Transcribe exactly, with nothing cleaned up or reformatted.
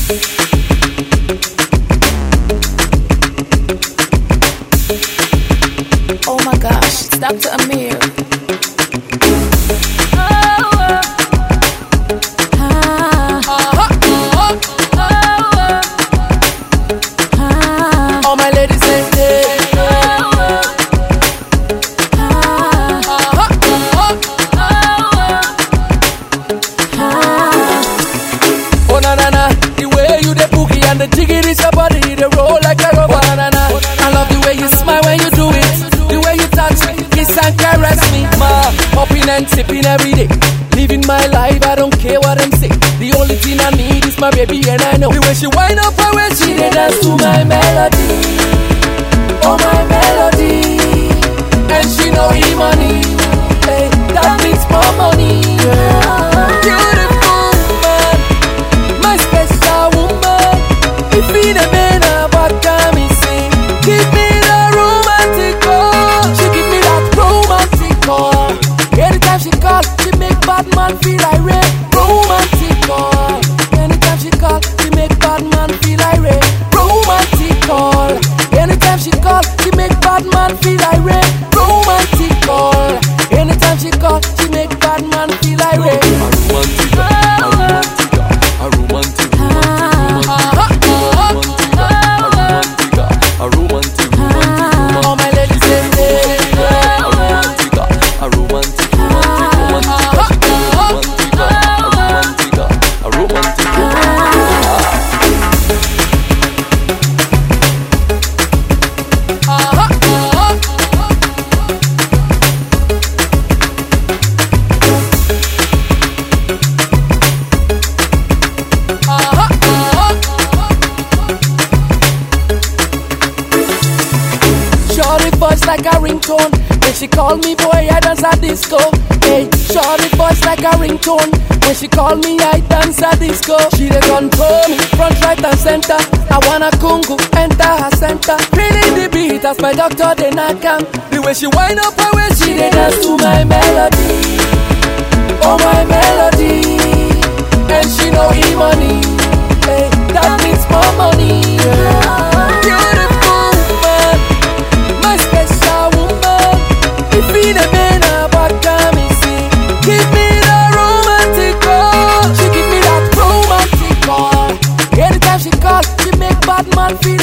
Oh my gosh, it's Doctor Amir. The jiggy is your body, they roll like a rubber. Banana. I love the way you smile when you do it, the way you touch me, kiss and caress me. Ma, popping and sipping every day, living my life, I don't care what them say. The only thing I need is my baby and I know the way she wind up her way, she dey dance to my melody. Oh my melody, and she know he money. Hey, that means more money. Yeah. Beautiful woman, my special woman. If he the man about me say, give me the romantic call. She give me that romantic call. Anytime she call, she make bad man feel irate. Romantic call. Anytime she call, she make bad man feel irate. Romantic call. Anytime she call, she make bad man feel irate. Romantic call. Anytime she call, she make bad man feel irate. A romantic, a romantic, a romantic. Voice like a ringtone. When she call me, boy, I dance a disco. Hey, shorty voice like a ringtone. When she call me, I dance a disco. She dey control me, front, right and center. I wanna kungu, enter her center. Feeling the beat as my doctor dey knock am. The way she wind up her way, she dey dance to my melody. Oh my melody, and she know he money. Hey, that means more money. Yeah. Beautiful woman, my special woman. If he the man about me say, give me the romantic call. She give me that romantic call. Anytime she call, she make bad man feel